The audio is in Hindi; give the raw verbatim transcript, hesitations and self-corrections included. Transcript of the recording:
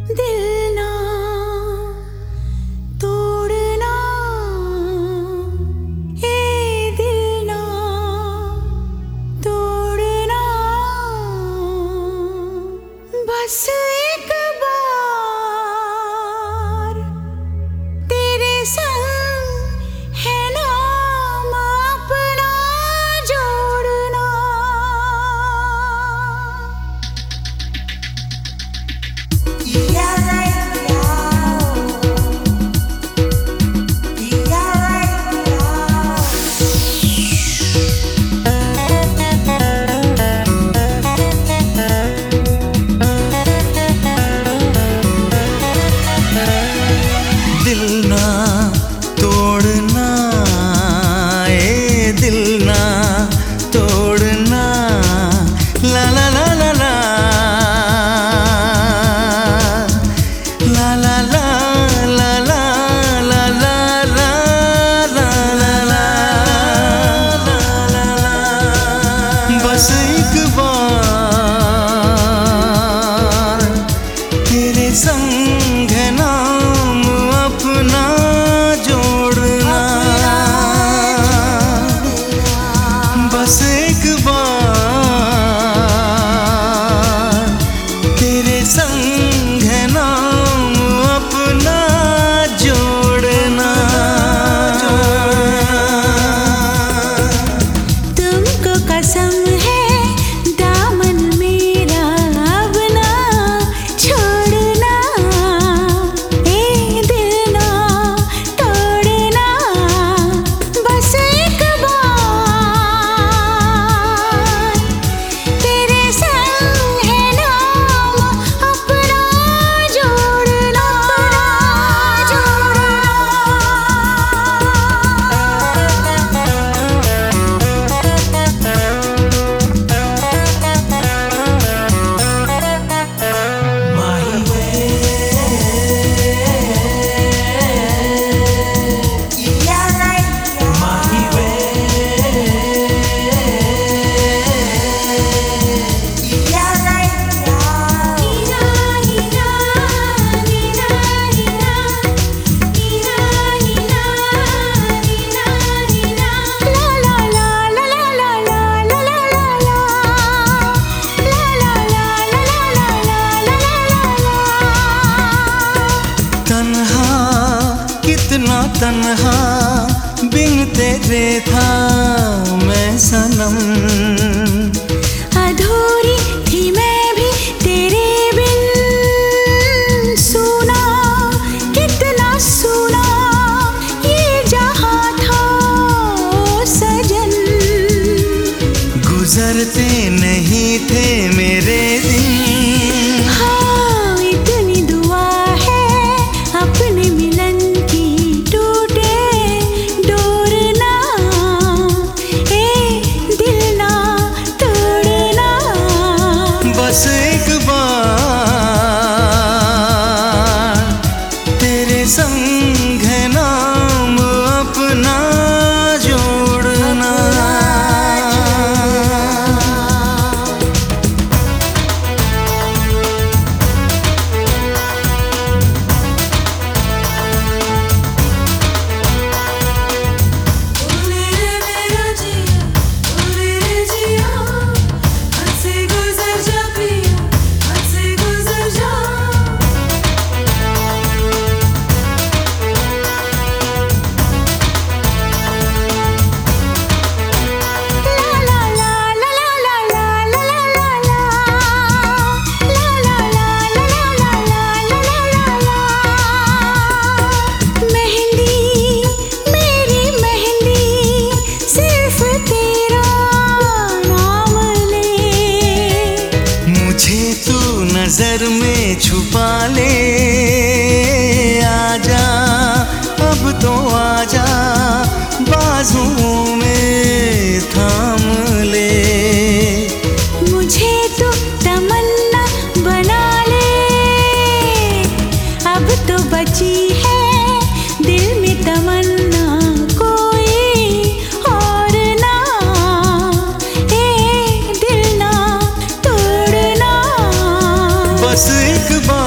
दिल ना तोड़ना, ए दिल ना तोड़ना, बस एक बार तेरे संग है नाम अपना जोड़ना। दिल ना तोड़ना, ए दिल ना तोड़ना, ला ला ला ला ला ला ला ला ला ला ला ला ला ला ला, बस एक बार तेरे संग है नाम अपना जोड़ना, बस एक बार तेरे संग है नाम अपना जोड़ना। तुमको कसम है दामन मेरा अब ना छोड़ना, ए दिल ना तोड़ना, बस एक बार तेरे संग है नाम अपना जोड़ना, तन्हा कितना तन्हा बिन तेरे था मैं सनम, अधूरी थी मैं भी तेरे बिन, सुना कितना सुना ये जहां था ओ सजन, गुजरते नहीं थे मेरे दिन। हाँ इतनी दुआ है अपने मिलन की टूटे डोर ना, ए दिल ना तोड़ना, बस एक बार तेरे संग है नाम अपना जोड़ना। नजर में छुपा ले, आजा अब तो आजा बाजुओं में थाम ले, मुझे तो तमन्ना बना ले, अब तो बची है दिल में तमन्ना कोई और ना, ए दिल ना तोड़ना, बस एक बार